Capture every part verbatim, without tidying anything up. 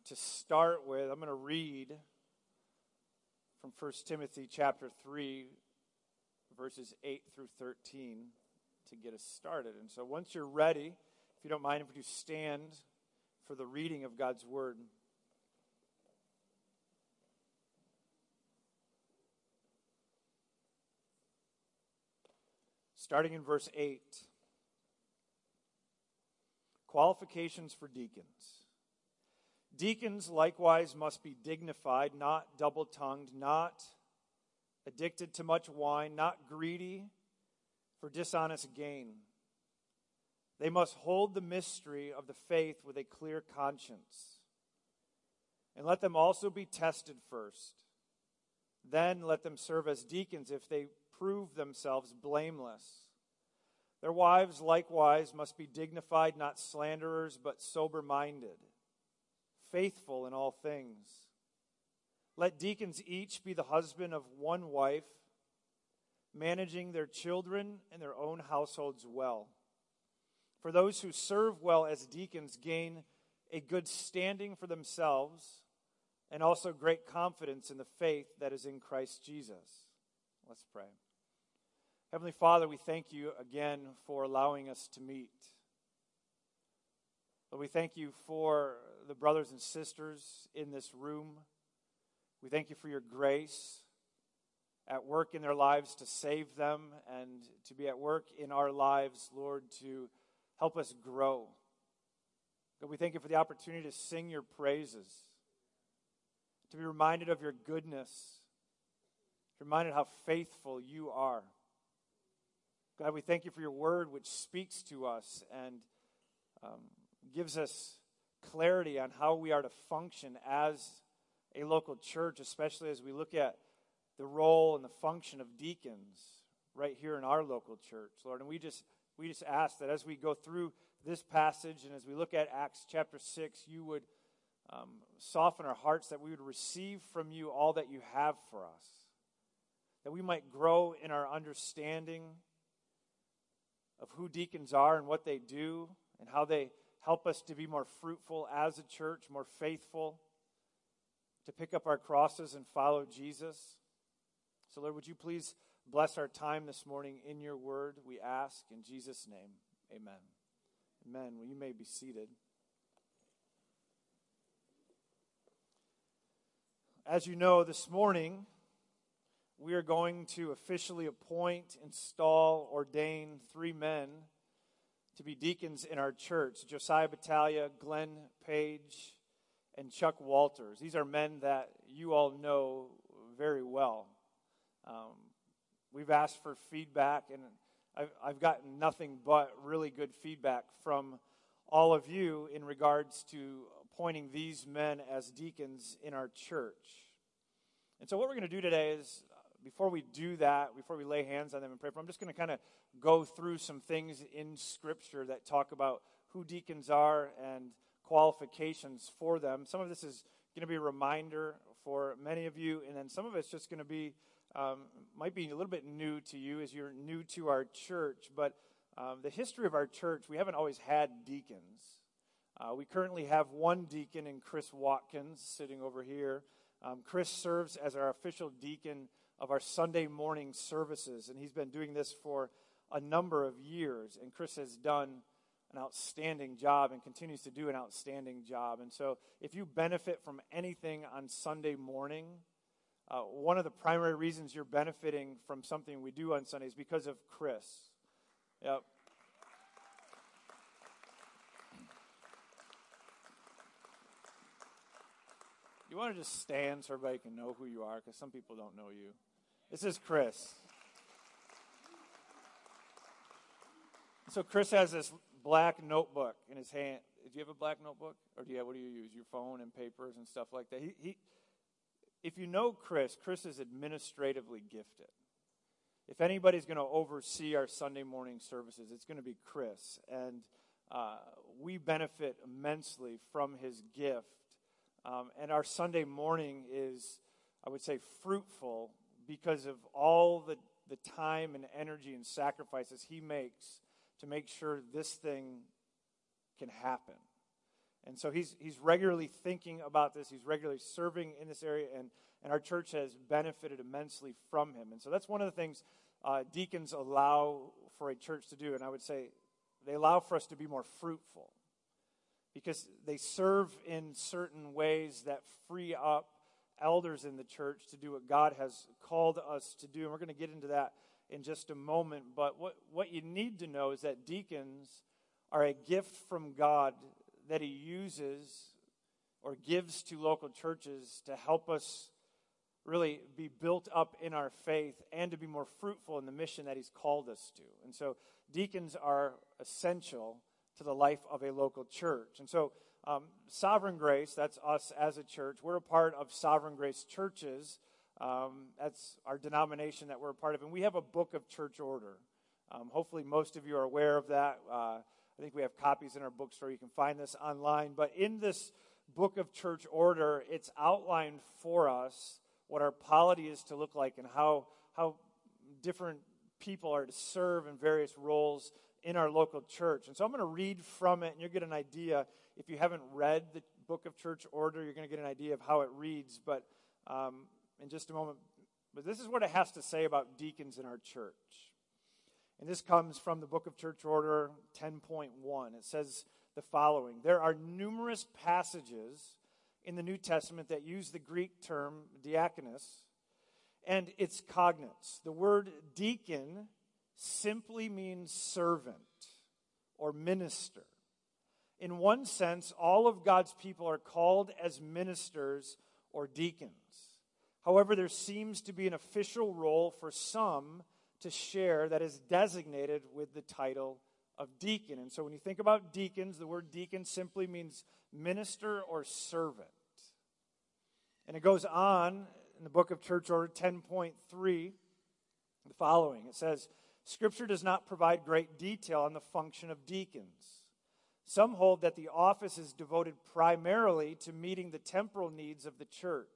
to start with, I'm going to read from First Timothy chapter three, verses eight through thirteen to get us started. And so once you're ready, if you don't mind, if you stand for the reading of God's Word. Starting in verse eight. Qualifications for deacons. Deacons likewise must be dignified, not double-tongued, not addicted to much wine, not greedy for dishonest gain. They must hold the mystery of the faith with a clear conscience. And let them also be tested first. Then let them serve as deacons if they prove themselves blameless. Their wives likewise must be dignified, not slanderers, but sober-minded, faithful in all things. Let deacons each be the husband of one wife, managing their children and their own households well. For those who serve well as deacons gain a good standing for themselves and also great confidence in the faith that is in Christ Jesus. Let's pray. Heavenly Father, we thank you again for allowing us to meet. Lord, we thank you for the brothers and sisters in this room. We thank you for your grace at work in their lives to save them and to be at work in our lives, Lord, to help us grow. God, we thank you for the opportunity to sing your praises, to be reminded of your goodness, to be reminded how faithful you are. God, we thank you for your word which speaks to us and um, gives us clarity on how we are to function as a local church, especially as we look at the role and the function of deacons right here in our local church, Lord. And we just we just ask that as we go through this passage and as we look at Acts chapter six, you would um, soften our hearts, that we would receive from you all that you have for us, that we might grow in our understanding of who deacons are and what they do and how they help us to be more fruitful as a church, more faithful, to pick up our crosses and follow Jesus. So, Lord, would you please bless our time this morning in your word, we ask in Jesus' name. Amen. Amen. Well, you may be seated. As you know, this morning, we are going to officially appoint, install, ordain three men to be deacons in our church: Josiah Battaglia, Glenn Page, and Chuck Walters. These are men that you all know very well. Um, we've asked for feedback, and I've, I've gotten nothing but really good feedback from all of you in regards to appointing these men as deacons in our church. And so what we're going to do today is, before we do that, before we lay hands on them and pray for them, I'm just going to kind of go through some things in Scripture that talk about who deacons are and qualifications for them. Some of this is going to be a reminder for many of you, and then some of it's just going to be, um, might be a little bit new to you as you're new to our church, but um, the history of our church, we haven't always had deacons. Uh, we currently have one deacon in Chris Watkins sitting over here. Um, Chris serves as our official deacon of our Sunday morning services, and he's been doing this for a number of years, and Chris has done an outstanding job and continues to do an outstanding job. And so if you benefit from anything on Sunday morning, uh, one of the primary reasons you're benefiting from something we do on Sunday is because of Chris. Yep. You want to just stand so everybody can know who you are, because some people don't know you. This is Chris. So Chris has this black notebook in his hand. Do you have a black notebook? Or do you have, what do you use? Your phone and papers and stuff like that? He, he, if you know Chris, Chris is administratively gifted. If anybody's going to oversee our Sunday morning services, it's going to be Chris. And uh, we benefit immensely from his gift. Um, and our Sunday morning is, I would say, fruitful because of all the, the time and energy and sacrifices he makes to make sure this thing can happen. And so he's he's regularly thinking about this. He's regularly serving in this area, and, and our church has benefited immensely from him. And so that's one of the things uh, deacons allow for a church to do. And I would say they allow for us to be more fruitful because they serve in certain ways that free up elders in the church to do what God has called us to do. And we're going to get into that in just a moment. But what, what you need to know is that deacons are a gift from God that he uses or gives to local churches to help us really be built up in our faith and to be more fruitful in the mission that he's called us to. And so deacons are essential to the life of a local church. And so um, Sovereign Grace, that's us as a church. We're a part of Sovereign Grace churches. Um, that's our denomination that we're a part of. And we have a book of church order. Um, hopefully most of you are aware of that. Uh, I think we have copies in our bookstore. You can find this online. But in this book of church order, it's outlined for us what our polity is to look like and how how different people are to serve in various roles in our local church. And so I'm going to read from it, and you'll get an idea. If you haven't read the book of church order, you're going to get an idea of how it reads. But um, in just a moment, but this is what it has to say about deacons in our church. And this comes from the book of church order ten point one. It says the following: there are numerous passages in the New Testament that use the Greek term diakonos and its cognates. The word deacon simply means servant or minister. In one sense, all of God's people are called as ministers or deacons. However, there seems to be an official role for some to share that is designated with the title of deacon. And so when you think about deacons, the word deacon simply means minister or servant. And it goes on in the book of church order ten point three, the following. It says, Scripture does not provide great detail on the function of deacons. Some hold that the office is devoted primarily to meeting the temporal needs of the church.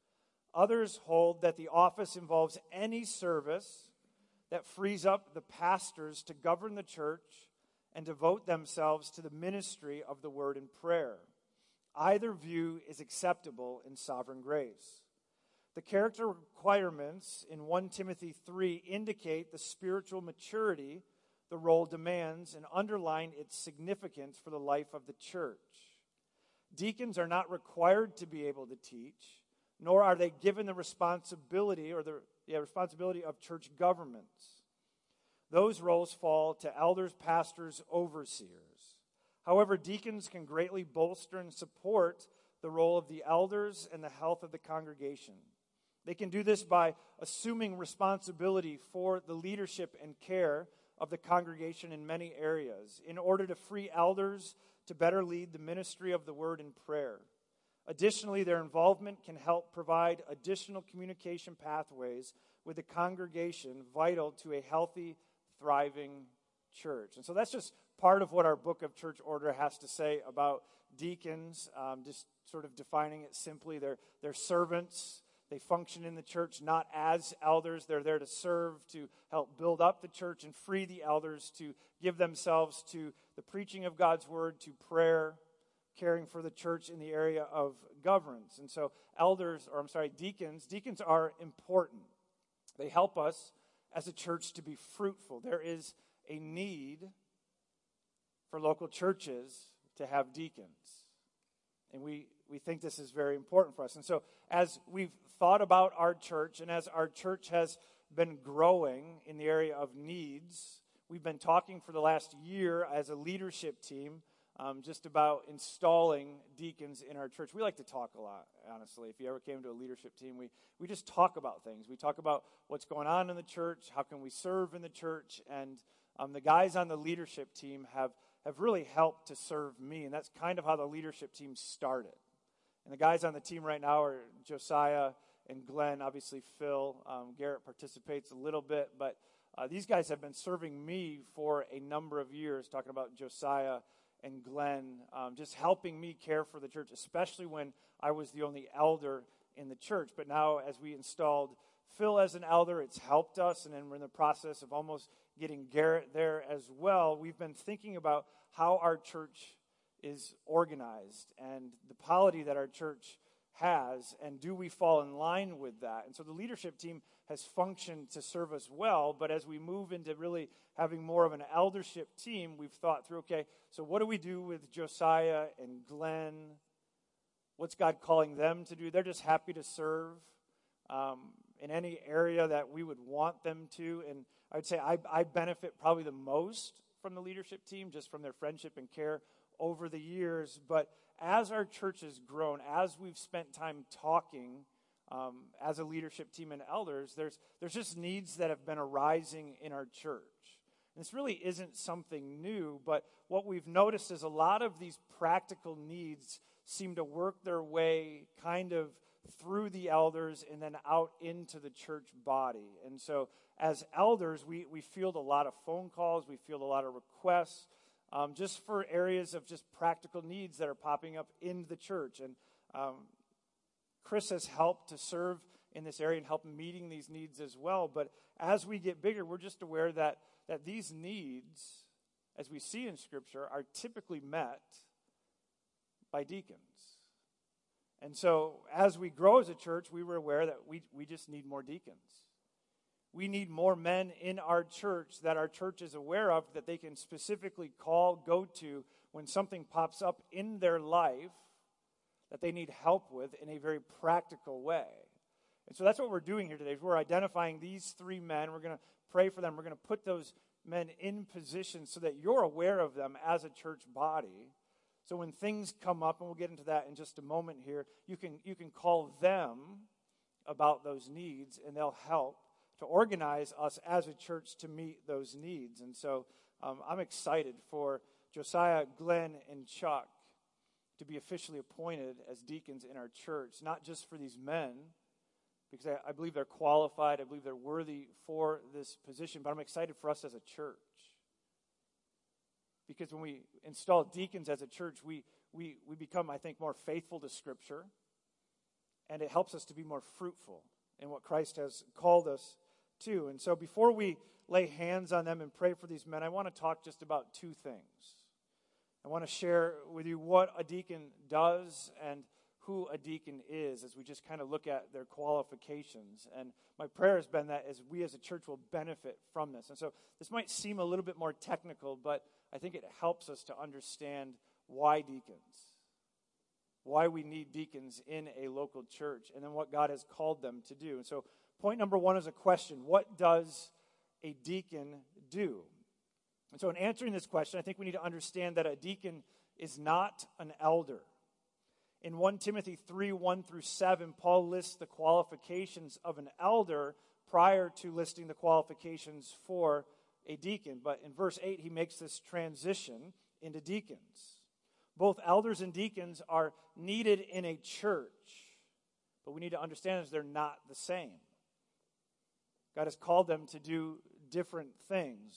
Others hold that the office involves any service that frees up the pastors to govern the church and devote themselves to the ministry of the word and prayer. Either view is acceptable in Sovereign Grace. The character requirements in First Timothy three indicate the spiritual maturity the role demands and underline its significance for the life of the church. Deacons are not required to be able to teach, nor are they given the responsibility or the yeah, responsibility of church governments. Those roles fall to elders, pastors, overseers. However, deacons can greatly bolster and support the role of the elders and the health of the congregation. They can do this by assuming responsibility for the leadership and care of the congregation in many areas in order to free elders to better lead the ministry of the word and prayer. Additionally, their involvement can help provide additional communication pathways with the congregation vital to a healthy, thriving church. And so that's just part of what our book of church order has to say about deacons, um, just sort of defining it simply. They're, they're servants. They function in the church not as elders. They're there to serve, to help build up the church and free the elders to give themselves to the preaching of God's word, to prayer, caring for the church in the area of governance. And so elders, or I'm sorry, deacons, deacons are important. They help us as a church to be fruitful. There is a need for local churches to have deacons. And we, we think this is very important for us. And so as we've thought about our church and as our church has been growing in the area of needs, we've been talking for the last year as a leadership team um, just about installing deacons in our church. We like to talk a lot, honestly. If you ever came to a leadership team, we, we just talk about things. We talk about what's going on in the church, how can we serve in the church, and um, the guys on the leadership team have have really helped to serve me, and that's kind of how the leadership team started. And the guys on the team right now are Josiah and Glenn, obviously Phil. Um, Garrett participates a little bit, but uh, these guys have been serving me for a number of years, talking about Josiah and Glenn, um, just helping me care for the church, especially when I was the only elder in the church. But now as we installed Phil as an elder, it's helped us, and then we're in the process of almost getting Garrett there as well. We've been thinking about how our church is organized and the polity that our church has, and do we fall in line with that? And so the leadership team has functioned to serve us well, but as we move into really having more of an eldership team, we've thought through, okay, so what do we do with Josiah and Glenn? What's God calling them to do? They're just happy to serve um, in any area that we would want them to, and I would say I, I benefit probably the most from the leadership team, just from their friendship and care over the years. But as our church has grown, as we've spent time talking um, as a leadership team and elders, there's there's just needs that have been arising in our church. And this really isn't something new, but what we've noticed is a lot of these practical needs seem to work their way kind of through the elders and then out into the church body. And so as elders, we, we field a lot of phone calls, we field a lot of requests, Um, just for areas of just practical needs that are popping up in the church. And um, Chris has helped to serve in this area and help meeting these needs as well. But as we get bigger, we're just aware that, that these needs, as we see in Scripture, are typically met by deacons. And so as we grow as a church, we were aware that we, we just need more deacons. We need more men in our church that our church is aware of, that they can specifically call, go to when something pops up in their life that they need help with in a very practical way. And so that's what we're doing here today. Is we're identifying these three men. We're going to pray for them. We're going to put those men in position so that you're aware of them as a church body. So when things come up, and we'll get into that in just a moment here, you can you can call them about those needs, and they'll help to organize us as a church to meet those needs. And so um, I'm excited for Josiah, Glenn, and Chuck to be officially appointed as deacons in our church, not just for these men, because I, I believe they're qualified, I believe they're worthy for this position, but I'm excited for us as a church. Because when we install deacons as a church, we, we, we become, I think, more faithful to Scripture, and it helps us to be more fruitful in what Christ has called us to. And so before we lay hands on them and pray for these men, I want to talk just about two things. I want to share with you what a deacon does and who a deacon is as we just kind of look at their qualifications. And my prayer has been that as we as a church will benefit from this. And so this might seem a little bit more technical, but I think it helps us to understand why deacons, why we need deacons in a local church, and then what God has called them to do. And so point number one is a question. What does a deacon do? And so in answering this question, I think we need to understand that a deacon is not an elder. In First Timothy three, one through seven, Paul lists the qualifications of an elder prior to listing the qualifications for a deacon. But in verse eight, he makes this transition into deacons. Both elders and deacons are needed in a church, but we need to understand is they're not the same. God has called them to do different things.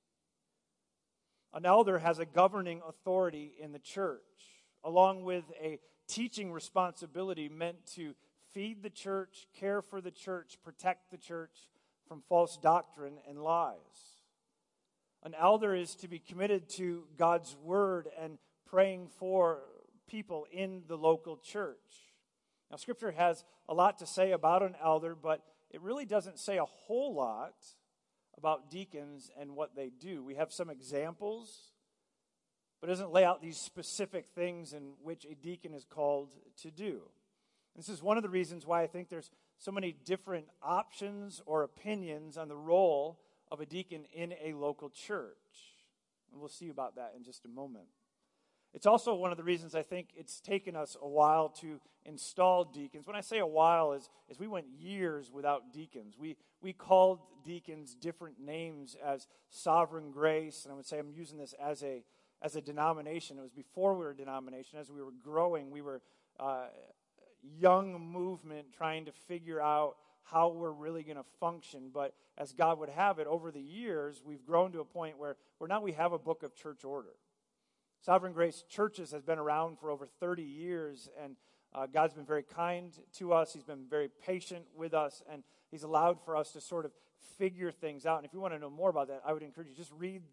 An elder has a governing authority in the church, along with a teaching responsibility meant to feed the church, care for the church, protect the church from false doctrine and lies. An elder is to be committed to God's word and praying for people in the local church. Now, Scripture has a lot to say about an elder, but it really doesn't say a whole lot about deacons and what they do. We have some examples, but it doesn't lay out these specific things in which a deacon is called to do. This is one of the reasons why I think there's so many different options or opinions on the role of a deacon in a local church. And we'll see about that in just a moment. It's also one of the reasons I think it's taken us a while to install deacons. When I say a while, is, is we went years without deacons. We we called deacons different names as Sovereign Grace, and I would say I'm using this as a as a denomination. It was before we were a denomination. As we were growing, we were uh, young movement trying to figure out how we're really going to function. But as God would have it, over the years, we've grown to a point where, where now we have a book of church order. Sovereign Grace Churches has been around for over thirty years, and uh, God's been very kind to us. He's been very patient with us, and He's allowed for us to sort of figure things out. And if you want to know more about that, I would encourage you, just read the,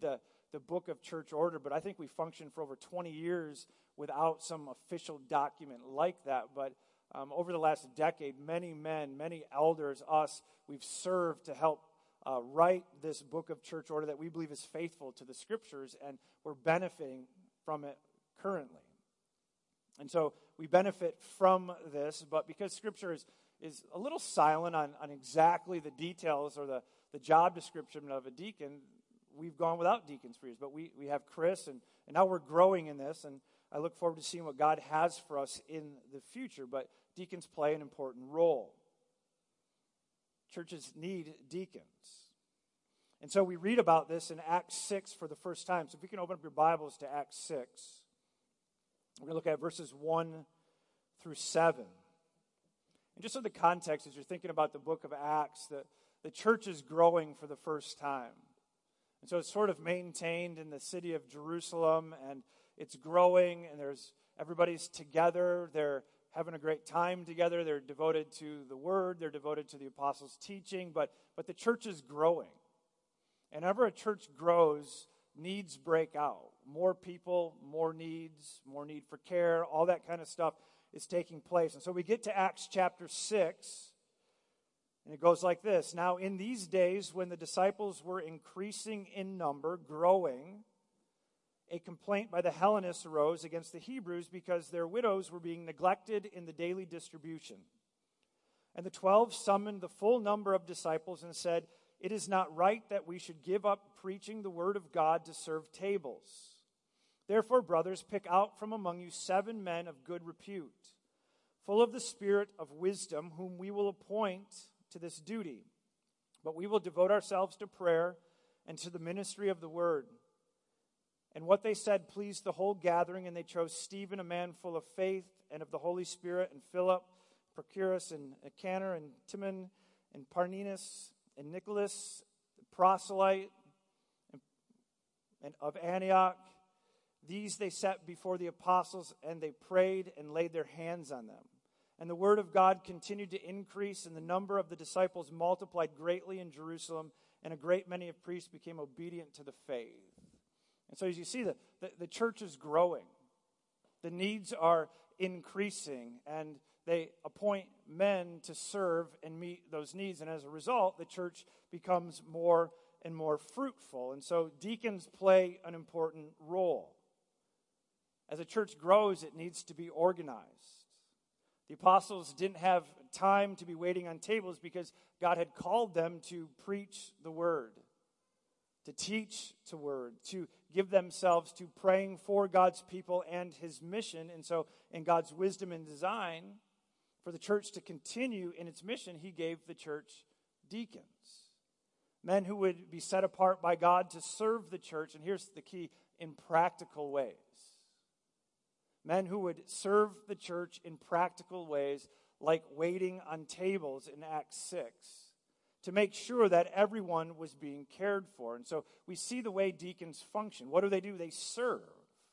the book of church order, but I think we functioned for over twenty years without some official document like that. But um, over the last decade, many men, many elders, us, we've served to help uh, write this book of church order that we believe is faithful to the Scriptures, and we're benefiting from it currently. And so we benefit from this, but because Scripture is, is a little silent on, on exactly the details or the, the job description of a deacon, we've gone without deacons for years. But we, we have Chris, and, and now we're growing in this, and I look forward to seeing what God has for us in the future. But deacons play an important role. Churches need deacons. And so we read about this in Acts six for the first time. So if you can open up your Bibles to Acts six. We're going to look at verses one through seven. And just so the context, as you're thinking about the book of Acts, the, the church is growing for the first time. And so it's sort of maintained in the city of Jerusalem, and it's growing, and there's everybody's together. They're having a great time together. They're devoted to the Word. They're devoted to the apostles' teaching. But, but the church is growing. And whenever a church grows, needs break out. More people, more needs, more need for care, all that kind of stuff is taking place. And so we get to Acts chapter six, and it goes like this. Now, in these days, when the disciples were increasing in number, growing, a complaint by the Hellenists arose against the Hebrews because their widows were being neglected in the daily distribution. And the twelve summoned the full number of disciples and said, "It is not right that we should give up preaching the word of God to serve tables. Therefore, brothers, pick out from among you seven men of good repute, full of the spirit of wisdom, whom we will appoint to this duty. But we will devote ourselves to prayer and to the ministry of the word." And what they said pleased the whole gathering, and they chose Stephen, a man full of faith and of the Holy Spirit, and Philip, Prochorus, and Nicanor, and Timon, and Parmenas, and Nicholas, the proselyte, and, and of Antioch. These they set before the apostles, and they prayed and laid their hands on them. And the word of God continued to increase, and the number of the disciples multiplied greatly in Jerusalem, and a great many of priests became obedient to the faith. And so as you see, the, the, the church is growing. The needs are increasing, and they appoint men to serve and meet those needs. And as a result, the church becomes more and more fruitful. And so deacons play an important role. As a church grows, it needs to be organized. The apostles didn't have time to be waiting on tables because God had called them to preach the word, to teach the word, to give themselves to praying for God's people and his mission. And so in God's wisdom and design, for the church to continue in its mission, he gave the church deacons. Men who would be set apart by God to serve the church, and here's the key, in practical ways. Men who would serve the church in practical ways, like waiting on tables in Acts six, to make sure that everyone was being cared for. And so we see the way deacons function. What do they do? They serve.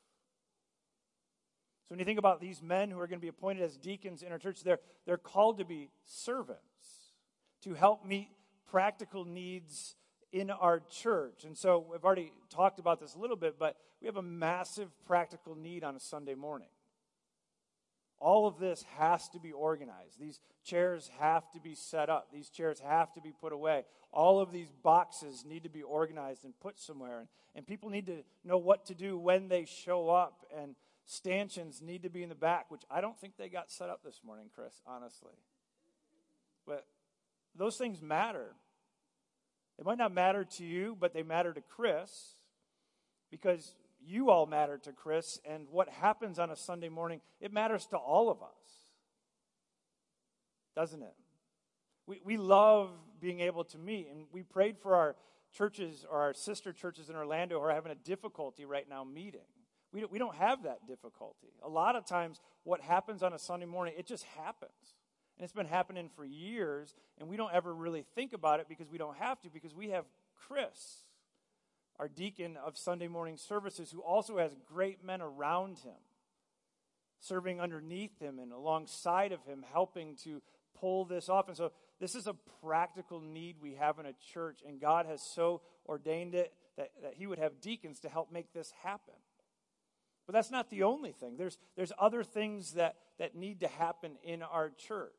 So when you think about these men who are going to be appointed as deacons in our church, they're, they're called to be servants, to help meet practical needs in our church. And so we've already talked about this a little bit, but we have a massive practical need on a Sunday morning. All of this has to be organized. These chairs have to be set up. These chairs have to be put away. All of these boxes need to be organized and put somewhere. And, and people need to know what to do when they show up. And stanchions need to be in the back, which I don't think they got set up this morning, Chris, honestly. But those things matter. They might not matter to you, but they matter to Chris, because you all matter to Chris, and what happens on a Sunday morning, it matters to all of us, doesn't it? We we love being able to meet, and we prayed for our churches or our sister churches in Orlando who are having a difficulty right now meeting. We don't, we don't have that difficulty. A lot of times what happens on a Sunday morning, it just happens. And it's been happening for years, and we don't ever really think about it because we don't have to, because we have Chris, our deacon of Sunday morning services, who also has great men around him, serving underneath him and alongside of him, helping to pull this off. And so this is a practical need we have in a church, and God has so ordained it that, that he would have deacons to help make this happen. But that's not the only thing. There's, there's other things that, that need to happen in our church.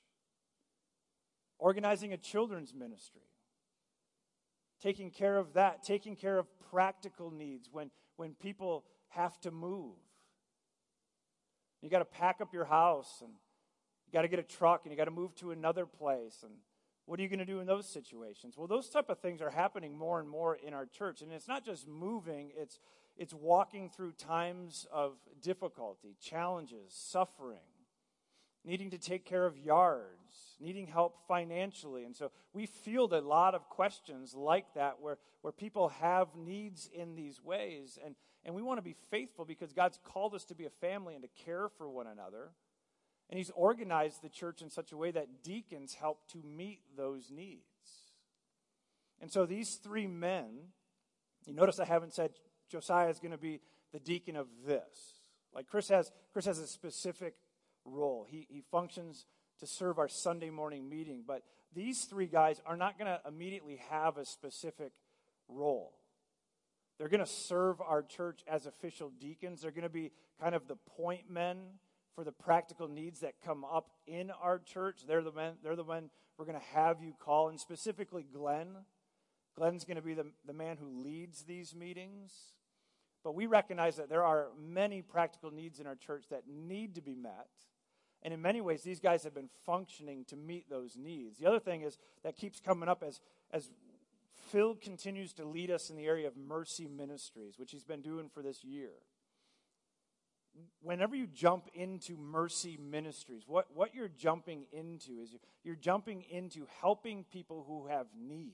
Organizing a children's ministry. Taking care of that. Taking care of practical needs when, when people have to move. You got to pack up your house, and you got to get a truck, and you got to move to another place. And what are you going to do in those situations? Well, those type of things are happening more and more in our church. And it's not just moving, it's it's walking through times of difficulty, challenges, suffering, needing to take care of yards, needing help financially. And so we field a lot of questions like that where, where people have needs in these ways. And, and we want to be faithful because God's called us to be a family and to care for one another. And he's organized the church in such a way that deacons help to meet those needs. And so these three men, you notice I haven't said Josiah is going to be the deacon of this. Like Chris has, Chris has a specific role. He, he functions to serve our Sunday morning meeting. But these three guys are not going to immediately have a specific role. They're going to serve our church as official deacons. They're going to be kind of the point men for the practical needs that come up in our church. They're the men, they're the men we're going to have you call. And specifically Glenn. Glenn's going to be the, the man who leads these meetings. But we recognize that there are many practical needs in our church that need to be met. And in many ways, these guys have been functioning to meet those needs. The other thing is that keeps coming up as, as Phil continues to lead us in the area of Mercy Ministries, which he's been doing for this year. Whenever you jump into Mercy Ministries, what, what you're jumping into is you're jumping into helping people who have needs.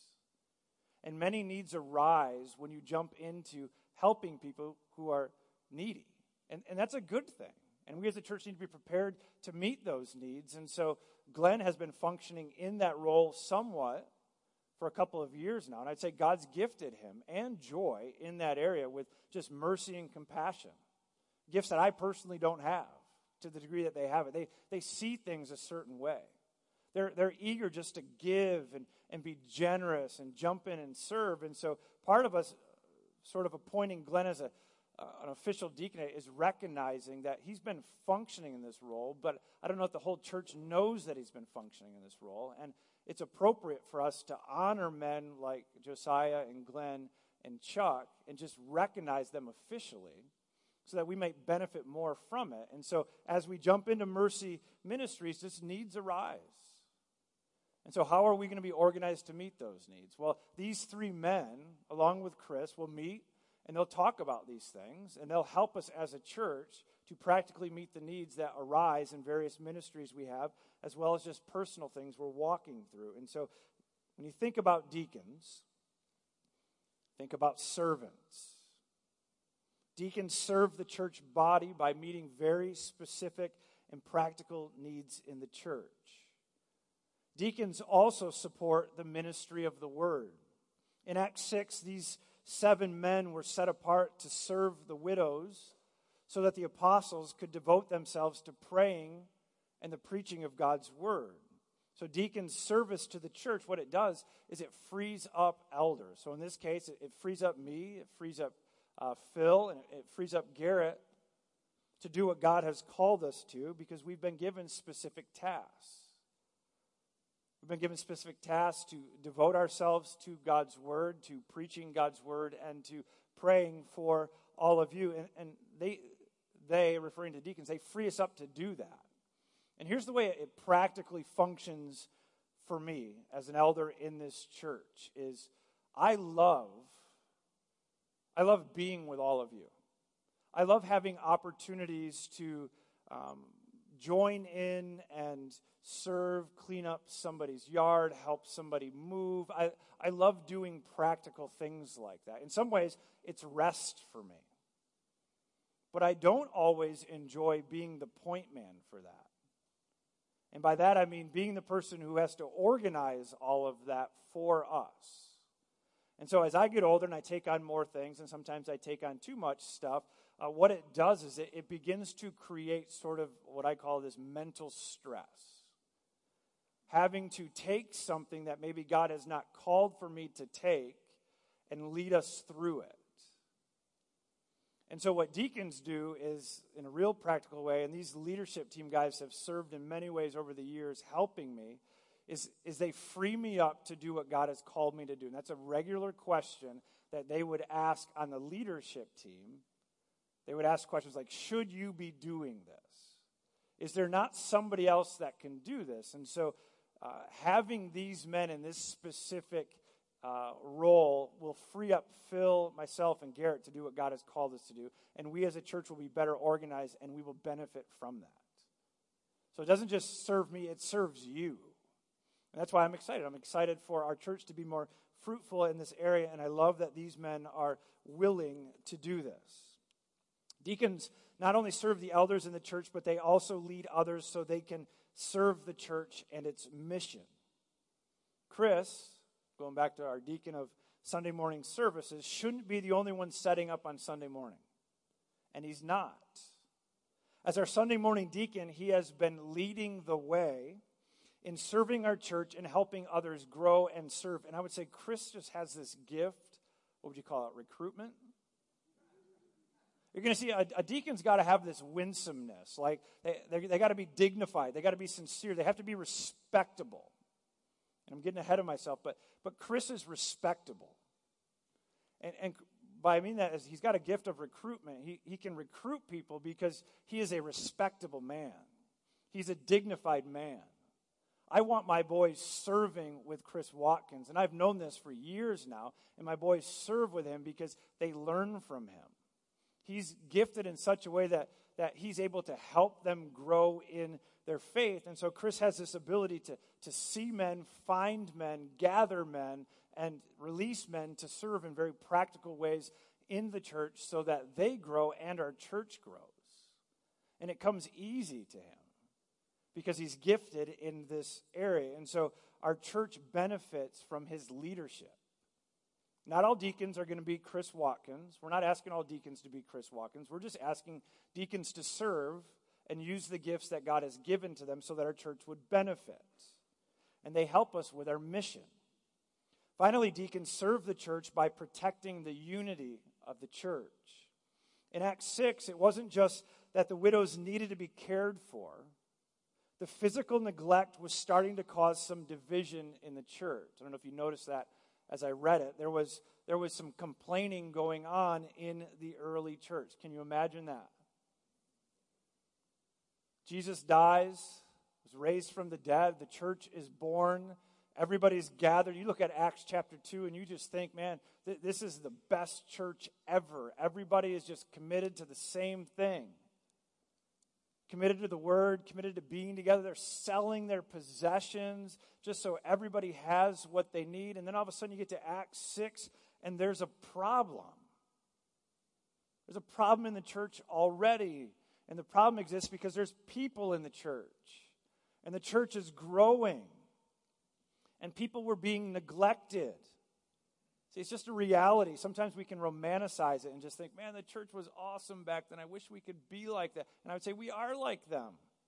And many needs arise when you jump into helping people who are needy. And, and that's a good thing. And we as a church need to be prepared to meet those needs. And so Glenn has been functioning in that role somewhat for a couple of years now. And I'd say God's gifted him and Joy in that area with just mercy and compassion. Gifts that I personally don't have to the degree that they have it. They, they see things a certain way. They're, they're eager just to give and, and be generous and jump in and serve. And so part of us sort of appointing Glenn as a, uh, an official deaconate is recognizing that he's been functioning in this role, but I don't know if the whole church knows that he's been functioning in this role. And it's appropriate for us to honor men like Josiah and Glenn and Chuck and just recognize them officially so that we may benefit more from it. And so as we jump into Mercy Ministries, just needs arise. And so how are we going to be organized to meet those needs? Well, these three men, along with Chris, will meet and they'll talk about these things and they'll help us as a church to practically meet the needs that arise in various ministries we have, as well as just personal things we're walking through. And so when you think about deacons, think about servants. Deacons serve the church body by meeting very specific and practical needs in the church. Deacons also support the ministry of the word. In Acts six, these seven men were set apart to serve the widows so that the apostles could devote themselves to praying and the preaching of God's word. So deacons' service to the church, what it does is it frees up elders. So in this case, it, it frees up me, it frees up uh, Phil, and it, it frees up Garrett to do what God has called us to because we've been given specific tasks. We've been given specific tasks to devote ourselves to God's word, to preaching God's word, and to praying for all of you. And, and they, they, referring to deacons, they free us up to do that. And here's the way it practically functions for me as an elder in this church is I love, I love being with all of you. I love having opportunities to um, join in and serve, clean up somebody's yard, help somebody move. I, I love doing practical things like that. In some ways, it's rest for me. But I don't always enjoy being the point man for that. And by that, I mean being the person who has to organize all of that for us. And so as I get older and I take on more things, and sometimes I take on too much stuff, uh, what it does is it, it begins to create sort of what I call this mental stress. having to take something that maybe God has not called for me to take and lead us through it. And so what deacons do is, in a real practical way, and these leadership team guys have served in many ways over the years helping me, is, is they free me up to do what God has called me to do. And that's a regular question that they would ask on the leadership team. They would ask questions like, should you be doing this? Is there not somebody else that can do this? And so uh, having these men in this specific Uh, role will free up Phil, myself, and Garrett to do what God has called us to do. And we as a church will be better organized, and we will benefit from that. So it doesn't just serve me, it serves you. And that's why I'm excited. I'm excited for our church to be more fruitful in this area, and I love that these men are willing to do this. Deacons not only serve the elders in the church, but they also lead others so they can serve the church and its mission. Chris, going back to our deacon of Sunday morning services, shouldn't be the only one setting up on Sunday morning. And he's not. As our Sunday morning deacon, he has been leading the way in serving our church and helping others grow and serve. And I would say Chris just has this gift. What would you call it? Recruitment? You're going to see a, a deacon's got to have this winsomeness. Like they, they, they got to be dignified. They got to be sincere. They have to be respectable. And I'm getting ahead of myself, but but Chris is respectable. And, and by I mean that is he's got a gift of recruitment. He, he can recruit people because he is a respectable man. He's a dignified man. I want my boys serving with Chris Watkins, and I've known this for years now, and my boys serve with him because they learn from him. He's gifted in such a way that, that he's able to help them grow in their faith. And so Chris has this ability to, to see men, find men, gather men, and release men to serve in very practical ways in the church so that they grow and our church grows. And it comes easy to him because he's gifted in this area. And so our church benefits from his leadership. Not all deacons are going to be Chris Watkins. We're not asking all deacons to be Chris Watkins. We're just asking deacons to serve and use the gifts that God has given to them so that our church would benefit. And they help us with our mission. Finally, deacons serve the church by protecting the unity of the church. In Acts six, it wasn't just that the widows needed to be cared for. The physical neglect was starting to cause some division in the church. I don't know if you noticed that as I read it. There was, there was some complaining going on in the early church. Can you imagine that? Jesus dies, was raised from the dead, the church is born, everybody's gathered. You look at Acts chapter two and you just think, man, th- this is the best church ever. Everybody is just committed to the same thing. Committed to the word, committed to being together. They're selling their possessions just so everybody has what they need. And then all of a sudden you get to Acts six and there's a problem. There's a problem in the church already. And the problem exists because there's people in the church. And the church is growing. And people were being neglected. See, it's just a reality. Sometimes we can romanticize it and just think, man, the church was awesome back then. I wish we could be like that. And I would say, we are like them.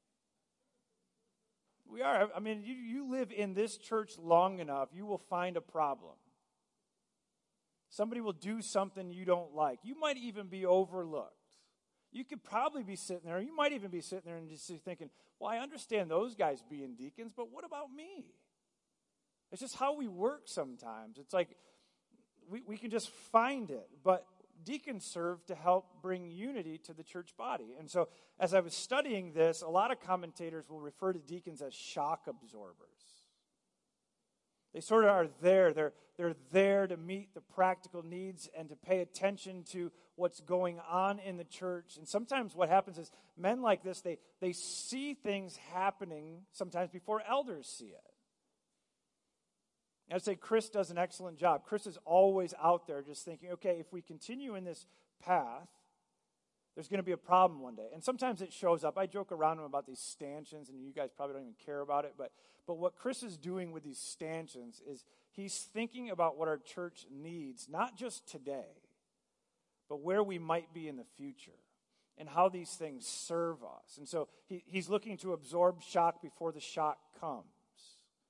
We are. I mean, you, you live in this church long enough, you will find a problem. Somebody will do something you don't like. You might even be overlooked. You could probably be sitting there, you might even be sitting there and just thinking, well, I understand those guys being deacons, but what about me? It's just how we work sometimes. It's like we, we can just find it. But deacons serve to help bring unity to the church body. And so as I was studying this, a lot of commentators will refer to deacons as shock absorbers. They sort of are there. They're, they're there to meet the practical needs and to pay attention to what's going on in the church. And sometimes what happens is men like this, they, they see things happening sometimes before elders see it. I'd say Chris does an excellent job. Chris is always out there just thinking, okay, if we continue in this path, there's going to be a problem one day. And sometimes it shows up. I joke around him about these stanchions, and you guys probably don't even care about it. But, but what Chris is doing with these stanchions is he's thinking about what our church needs, not just today, but where we might be in the future and how these things serve us. And so he, he's looking to absorb shock before the shock comes.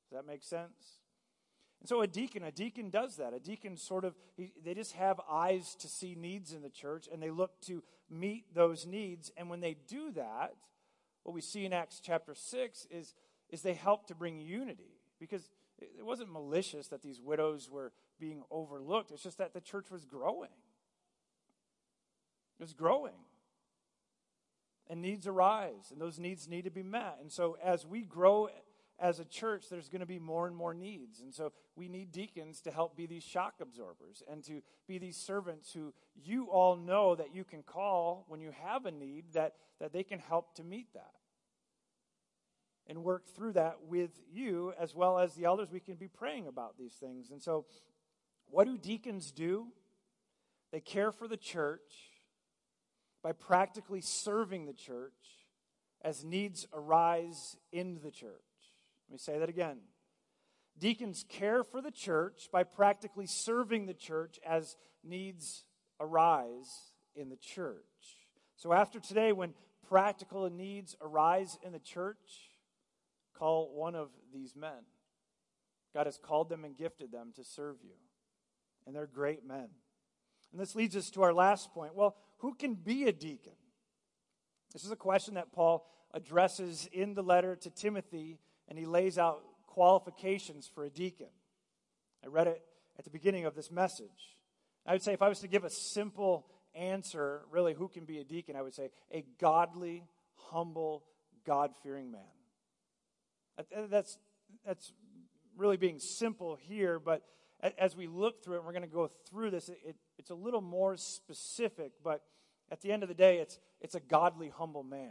Does that make sense? And so a deacon, a deacon does that. A deacon sort of, he, they just have eyes to see needs in the church, and they look to meet those needs. And when they do that, what we see in Acts chapter six is, is they help to bring unity. Because it wasn't malicious that these widows were being overlooked. It's just that the church was growing. It was growing. And needs arise, and those needs need to be met. And so as we grow as a church, there's going to be more and more needs. And so we need deacons to help be these shock absorbers and to be these servants who you all know that you can call when you have a need, that, that they can help to meet that and work through that with you, as well as the elders. We can be praying about these things. And so what do deacons do? They care for the church by practically serving the church as needs arise in the church. Let me say that again. Deacons care for the church by practically serving the church as needs arise in the church. So after today, when practical needs arise in the church, call one of these men. God has called them and gifted them to serve you. And they're great men. And this leads us to our last point. Well, who can be a deacon? This is a question that Paul addresses in the letter to Timothy, and he lays out qualifications for a deacon. I read it at the beginning of this message. I would say if I was to give a simple answer, really, who can be a deacon, I would say a godly, humble, God-fearing man. That's, that's really being simple here, but as we look through it, and we're going to go through this, it, it, it's a little more specific, but at the end of the day, it's, it's a godly, humble man.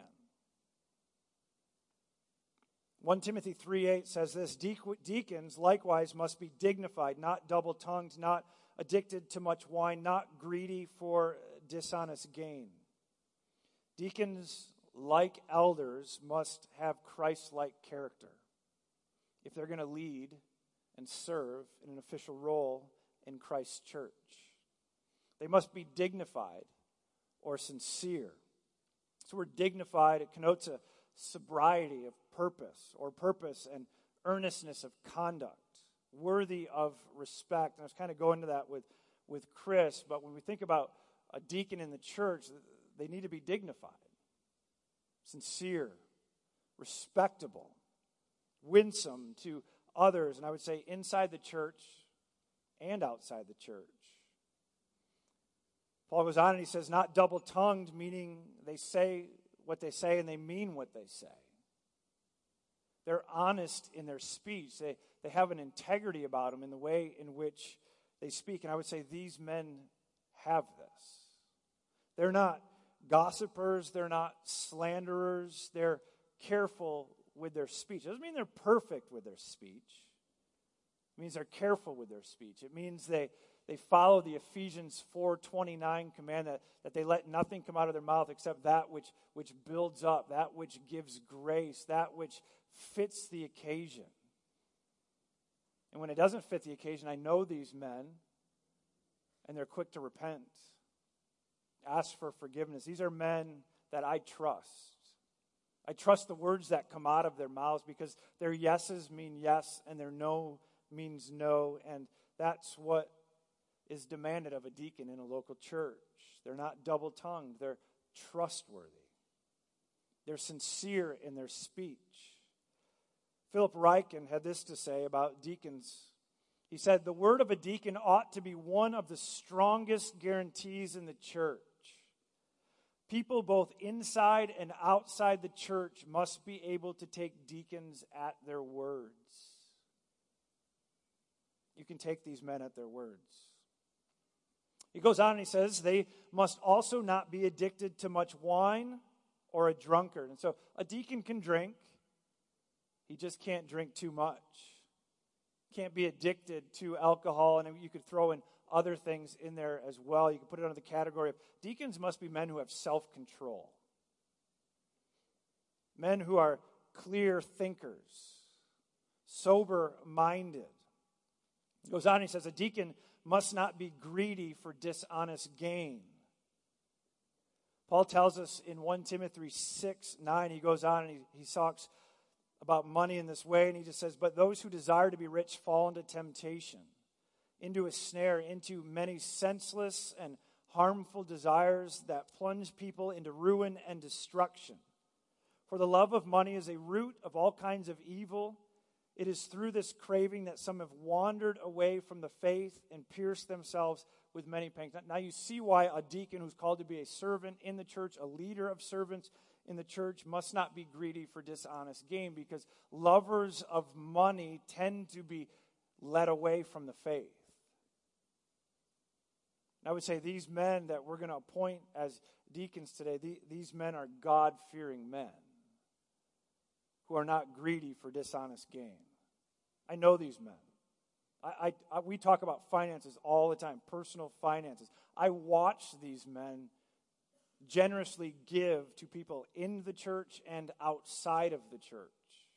First Timothy three eight says this, deacons likewise must be dignified, not double-tongued, not addicted to much wine, not greedy for dishonest gain. Deacons, like elders, must have Christ-like character if they're going to lead and serve in an official role in Christ's church. They must be dignified or sincere. So we're dignified. It connotes a sobriety of purpose or purpose and earnestness of conduct, worthy of respect. And I was kind of going to that with, with Chris, but when we think about a deacon in the church, they need to be dignified, sincere, respectable, winsome to others, and I would say inside the church and outside the church. Paul goes on and he says, not double-tongued, meaning they say what they say and they mean what they say. They're honest in their speech. They, they have an integrity about them in the way in which they speak. And I would say these men have this. They're not gossipers. They're not slanderers. They're careful with their speech. It doesn't mean they're perfect with their speech. It means they're careful with their speech. It means they, they follow the Ephesians four twenty-nine command that, that they let nothing come out of their mouth except that which, which builds up, that which gives grace, that which fits the occasion. And when it doesn't fit the occasion, I know these men, and they're quick to repent, ask for forgiveness. These are men that I trust. I trust the words that come out of their mouths because their yeses mean yes and their no means no. And that's what is demanded of a deacon in a local church. They're not double-tongued. They're trustworthy. They're sincere in their speech. Philip Ryken had this to say about deacons. He said, the word of a deacon ought to be one of the strongest guarantees in the church. People both inside and outside the church must be able to take deacons at their words. You can take these men at their words. He goes on and he says, they must also not be addicted to much wine or a drunkard. And so a deacon can drink. He just can't drink too much. Can't be addicted to alcohol, and you could throw in other things in there as well. You can put it under the category of deacons must be men who have self-control. Men who are clear thinkers, sober-minded. He goes on and he says, a deacon must not be greedy for dishonest gain. Paul tells us in First Timothy six nine, he goes on and he, he talks about money in this way, and he just says, but those who desire to be rich fall into temptation, into a snare, into many senseless and harmful desires that plunge people into ruin and destruction. For the love of money is a root of all kinds of evil. It is through this craving that some have wandered away from the faith and pierced themselves with many pangs. Now you see why a deacon who's called to be a servant in the church, a leader of servants in the church, must not be greedy for dishonest gain, because lovers of money tend to be led away from the faith. And I would say these men that we're going to appoint as deacons today, these men are God-fearing men who are not greedy for dishonest gain. I know these men. I, I, I, we talk about finances all the time, personal finances. I watch these men generously give to people in the church and outside of the church.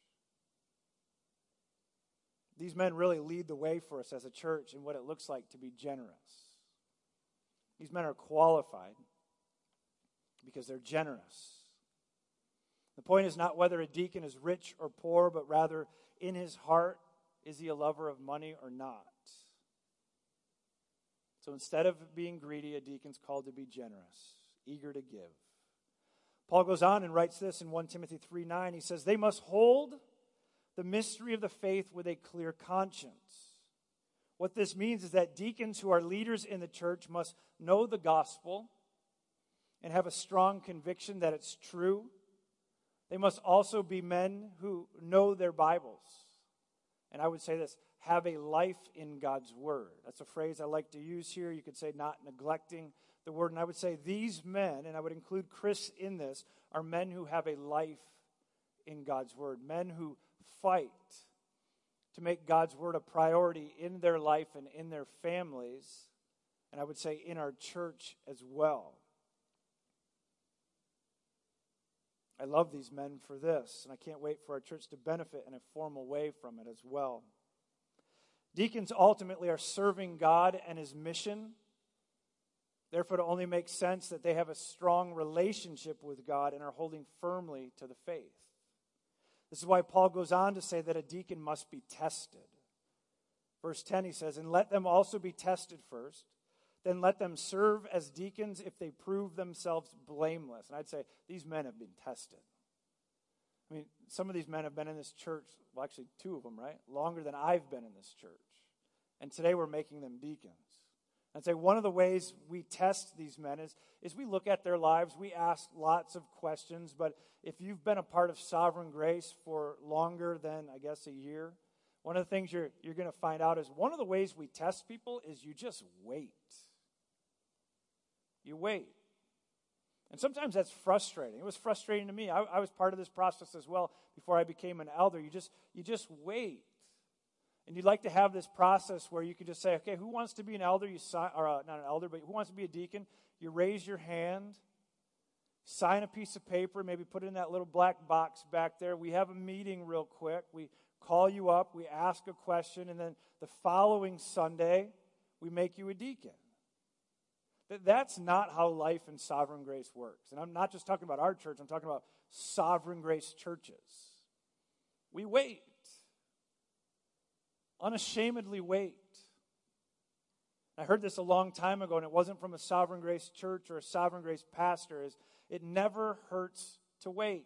These men really lead the way for us as a church in what it looks like to be generous. These men are qualified because they're generous. The point is not whether a deacon is rich or poor, but rather in his heart, is he a lover of money or not? So instead of being greedy, a deacon's called to be generous, eager to give. Paul goes on and writes this in First Timothy three nine. He says, they must hold the mystery of the faith with a clear conscience. What this means is that deacons who are leaders in the church must know the gospel and have a strong conviction that it's true. They must also be men who know their Bibles. And I would say this, have a life in God's word. That's a phrase I like to use here. You could say not neglecting the word. And I would say these men, and I would include Chris in this, are men who have a life in God's word. Men who fight to make God's word a priority in their life and in their families. And I would say in our church as well. I love these men for this, and I can't wait for our church to benefit in a formal way from it as well. Deacons ultimately are serving God and his mission. Therefore, it only makes sense that they have a strong relationship with God and are holding firmly to the faith. This is why Paul goes on to say that a deacon must be tested. Verse ten, he says, and let them also be tested first. Then let them serve as deacons if they prove themselves blameless. And I'd say these men have been tested. I mean, some of these men have been in this church, well, actually two of them, right? Longer than I've been in this church. And today we're making them deacons. I'd say one of the ways we test these men is, is we look at their lives. We ask lots of questions. But if you've been a part of Sovereign Grace for longer than, I guess, a year, one of the things you're, you're going to find out is one of the ways we test people is you just wait. You wait. And sometimes that's frustrating. It was frustrating to me. I, I was part of this process as well before I became an elder. You just you just wait. And you'd like to have this process where you can just say, okay, who wants to be an elder? You sign, or uh, not an elder, but who wants to be a deacon? You raise your hand, sign a piece of paper, maybe put it in that little black box back there. We have a meeting real quick. We call you up, we ask a question, and then the following Sunday, we make you a deacon. That's not how life in Sovereign Grace works. And I'm not just talking about our church, I'm talking about Sovereign Grace churches. We wait. Unashamedly wait. I heard this a long time ago, and it wasn't from a Sovereign Grace church or a Sovereign Grace pastor. Is it never hurts to wait.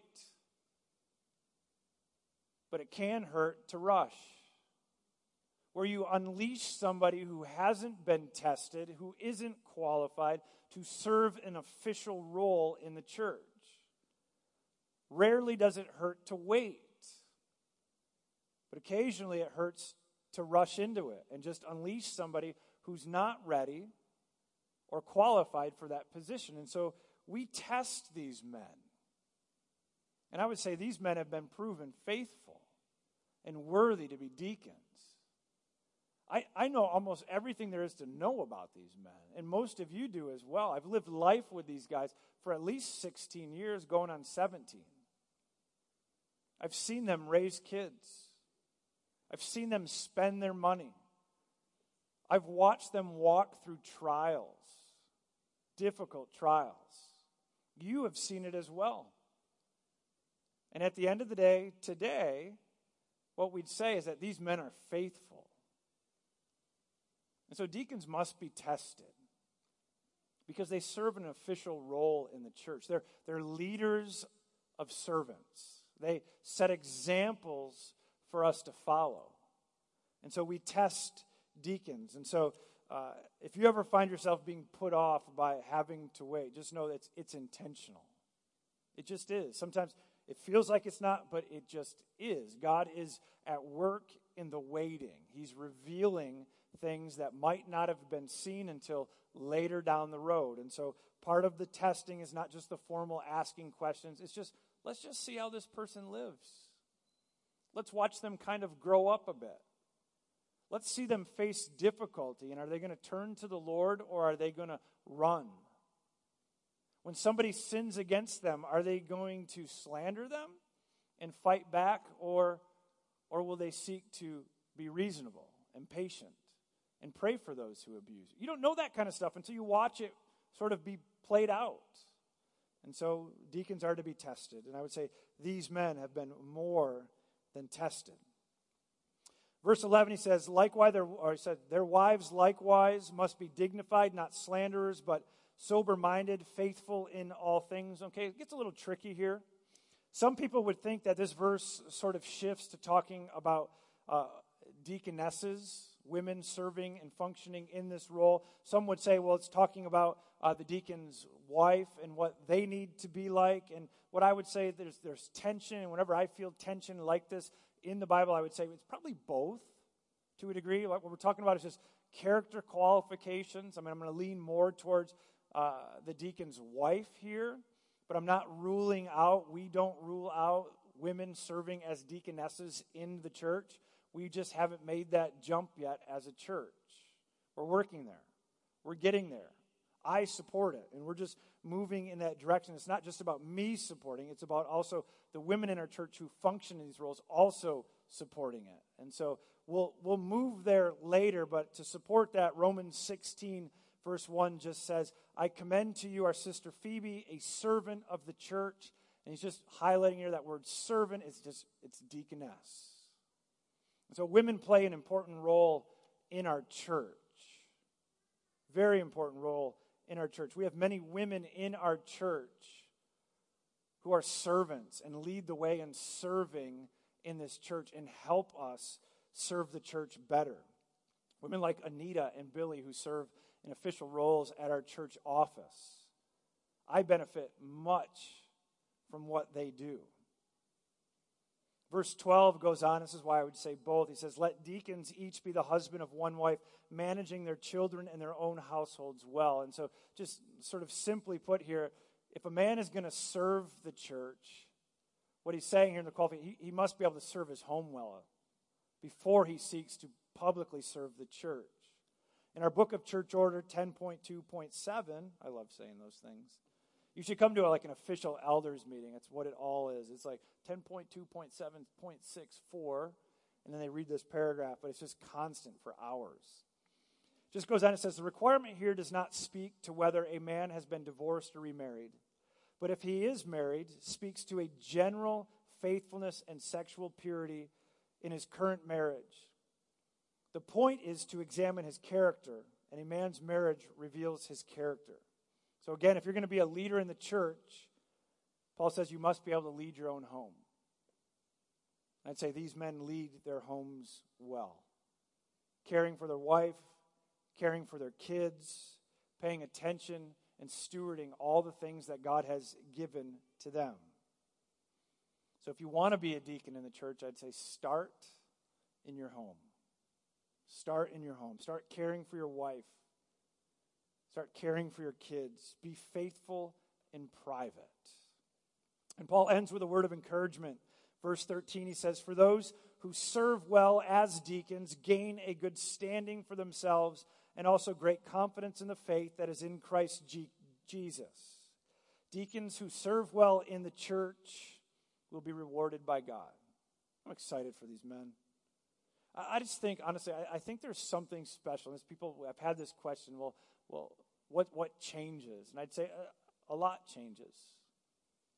But it can hurt to rush. Where you unleash somebody who hasn't been tested, who isn't qualified to serve an official role in the church. Rarely does it hurt to wait. But occasionally it hurts to rush into it and just unleash somebody who's not ready or qualified for that position. And so we test these men. And I would say these men have been proven faithful and worthy to be deacons. I, I know almost everything there is to know about these men, and most of you do as well. I've lived life with these guys for at least sixteen years, going on seventeen. I've seen them raise kids. I've seen them spend their money. I've watched them walk through trials, difficult trials. You have seen it as well. And at the end of the day, today, what we'd say is that these men are faithful. And so deacons must be tested because they serve an official role in the church. They're, they're leaders of servants. They set examples for us to follow. And so we test deacons. And so uh, if you ever find yourself being put off by having to wait, just know that it's, it's intentional. It just is. Sometimes it feels like it's not, but it just is. God is at work in the waiting. He's revealing things that might not have been seen until later down the road. And so part of the testing is not just the formal asking questions. It's just, let's just see how this person lives. Let's watch them kind of grow up a bit. Let's see them face difficulty. And are they going to turn to the Lord or are they going to run? When somebody sins against them, are they going to slander them and fight back, or, or will they seek to be reasonable and patient and pray for those who abuse you? You don't know that kind of stuff until you watch it sort of be played out. And so deacons are to be tested. And I would say these men have been more than tested. Verse eleven, he says, likewise, their, or he said, their wives likewise must be dignified, not slanderers, but sober-minded, faithful in all things. Okay, it gets a little tricky here. Some people would think that this verse sort of shifts to talking about uh, deaconesses, women serving and functioning in this role. Some would say, well, it's talking about uh, the deacon's wife and what they need to be like. And what I would say, there's there's tension, and whenever I feel tension like this in the Bible, I would say it's probably both to a degree. Like what we're talking about is just character qualifications. I mean, I'm going to lean more towards uh, the deacon's wife here, but I'm not ruling out, we don't rule out women serving as deaconesses in the church. We just haven't made that jump yet as a church. We're working there. We're getting there. I support it, and we're just moving in that direction. It's not just about me supporting, it's about also the women in our church who function in these roles also supporting it. And so we'll we'll move there later, but to support that, Romans sixteen, verse one just says, I commend to you our sister Phoebe, a servant of the church. And he's just highlighting here that word servant. It's just, it's deaconess. And so women play an important role in our church. Very important role in our church. We have many women in our church who are servants and lead the way in serving in this church and help us serve the church better. Women like Anita and Billy who serve in official roles at our church office. I benefit much from what they do. Verse twelve goes on, this is why I would say both. He says, let deacons each be the husband of one wife, managing their children and their own households well. And so just sort of simply put here, if a man is going to serve the church, what he's saying here in the call, he, he must be able to serve his home well before he seeks to publicly serve the church. In our book of church order ten point two point seven, I love saying those things. You should come to a, like an official elders meeting. That's what it all is. It's like ten point two point seven point six four, and then they read this paragraph, but it's just constant for hours. It just goes on and says, the requirement here does not speak to whether a man has been divorced or remarried, but if he is married, speaks to a general faithfulness and sexual purity in his current marriage. The point is to examine his character, and a man's marriage reveals his character. So again, if you're going to be a leader in the church, Paul says you must be able to lead your own home. I'd say these men lead their homes well. Caring for their wife, caring for their kids, paying attention and stewarding all the things that God has given to them. So if you want to be a deacon in the church, I'd say start in your home. Start in your home. Start caring for your wife. Start caring for your kids. Be faithful in private. And Paul ends with a word of encouragement. Verse thirteen, he says, for those who serve well as deacons gain a good standing for themselves and also great confidence in the faith that is in Christ G- Jesus. Deacons who serve well in the church will be rewarded by God. I'm excited for these men. I just think, honestly, I, I think there's something special. As people have had this question, well, well, what what changes? And I'd say a, a lot changes.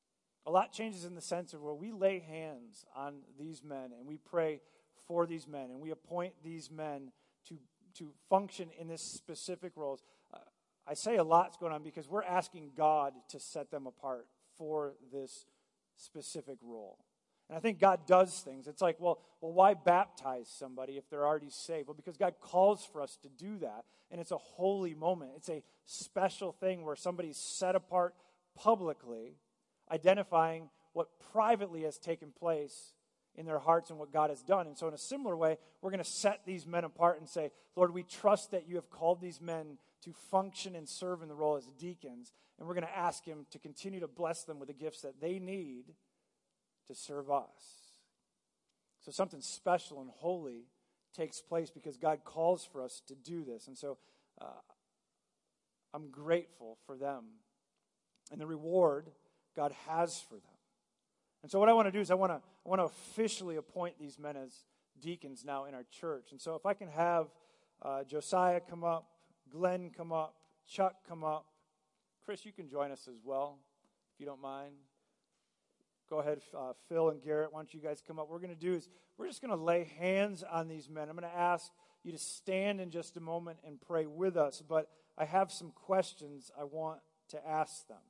A lot changes in the sense of where we lay hands on these men and we pray for these men and we appoint these men to, to function in this specific roles. Uh, I say a lot's going on because we're asking God to set them apart for this specific role. And I think God does things. It's like, well, well, why baptize somebody if they're already saved? Well, because God calls for us to do that, and it's a holy moment. It's a special thing where somebody's set apart publicly, identifying what privately has taken place in their hearts and what God has done. And so in a similar way, we're going to set these men apart and say, Lord, we trust that you have called these men to function and serve in the role as deacons, and we're going to ask him to continue to bless them with the gifts that they need to serve us. So something special and holy takes place because God calls for us to do this. And so uh, I'm grateful for them and the reward God has for them. And so what I want to do is I want to I want to officially appoint these men as deacons now in our church. And so if I can have uh, Josiah come up, Glenn come up, Chuck come up. Chris, you can join us as well, if you don't mind. Go ahead, uh, Phil and Garrett, why don't you guys come up? What we're going to do is we're just going to lay hands on these men. I'm going to ask you to stand in just a moment and pray with us, but I have some questions I want to ask them.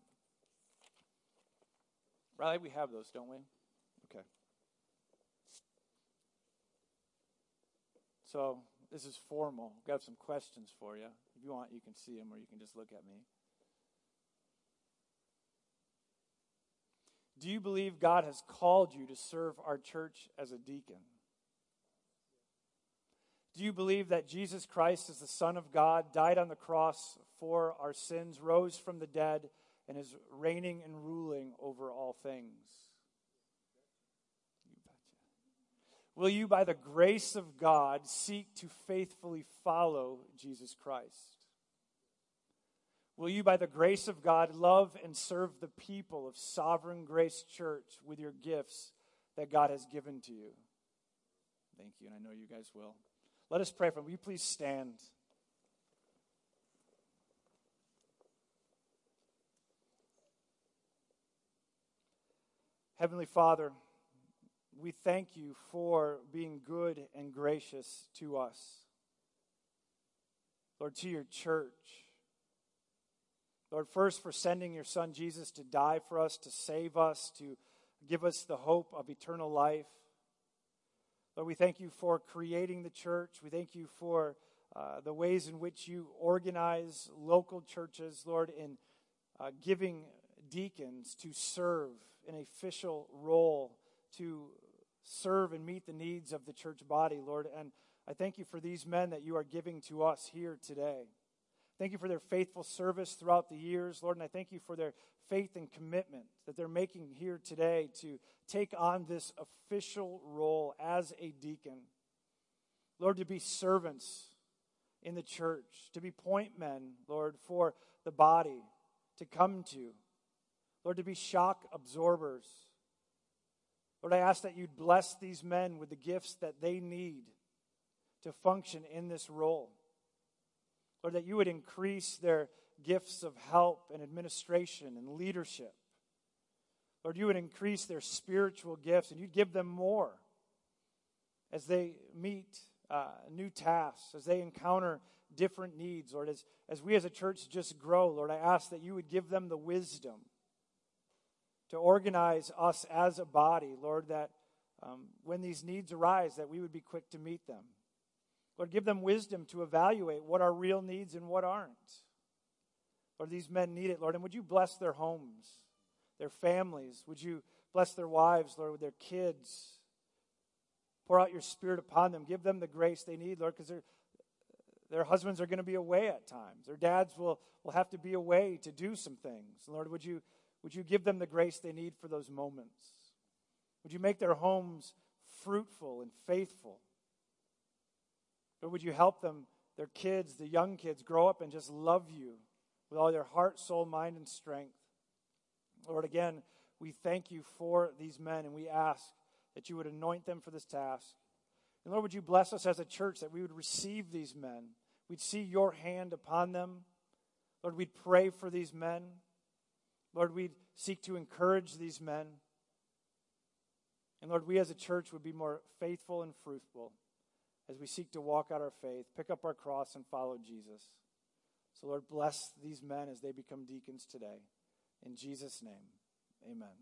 Riley, we have those, don't we? Okay. So this is formal. I've got some questions for you. If you want, you can see them or you can just look at me. Do you believe God has called you to serve our church as a deacon? Do you believe that Jesus Christ is the Son of God, died on the cross for our sins, rose from the dead, and is reigning and ruling over all things? You betcha. Will you, by the grace of God, seek to faithfully follow Jesus Christ? Will you, by the grace of God, love and serve the people of Sovereign Grace Church with your gifts that God has given to you? Thank you, and I know you guys will. Let us pray for them. Will you please stand? Heavenly Father, we thank you for being good and gracious to us. Lord, to your church. Lord, first for sending your Son Jesus to die for us, to save us, to give us the hope of eternal life. Lord, we thank you for creating the church. We thank you for uh, the ways in which you organize local churches, Lord, in uh, giving deacons to serve in an official role, to serve and meet the needs of the church body, Lord. And I thank you for these men that you are giving to us here today. Thank you for their faithful service throughout the years, Lord, and I thank you for their faith and commitment that they're making here today to take on this official role as a deacon. Lord, to be servants in the church, to be point men, Lord, for the body to come to. Lord, to be shock absorbers. Lord, I ask that you'd bless these men with the gifts that they need to function in this role. Lord, that you would increase their gifts of help and administration and leadership. Lord, you would increase their spiritual gifts and you'd give them more as they meet uh, new tasks, as they encounter different needs. Lord, as, as we as a church just grow, Lord, I ask that you would give them the wisdom to organize us as a body, Lord, that um, when these needs arise, that we would be quick to meet them. Lord, give them wisdom to evaluate what are real needs and what aren't. Lord, these men need it, Lord. And would you bless their homes, their families? Would you bless their wives, Lord, with their kids? Pour out your Spirit upon them. Give them the grace they need, Lord, because their husbands are going to be away at times. Their dads will, will have to be away to do some things. Lord, would you, would you give them the grace they need for those moments? Would you make their homes fruitful and faithful? Or would you help them, their kids, the young kids, grow up and just love you with all their heart, soul, mind, and strength? Lord, again, we thank you for these men, and we ask that you would anoint them for this task. And Lord, would you bless us as a church that we would receive these men. We'd see your hand upon them. Lord, we'd pray for these men. Lord, we'd seek to encourage these men. And Lord, we as a church would be more faithful and fruitful as we seek to walk out our faith, pick up our cross, and follow Jesus. So Lord, bless these men as they become deacons today. In Jesus' name, amen.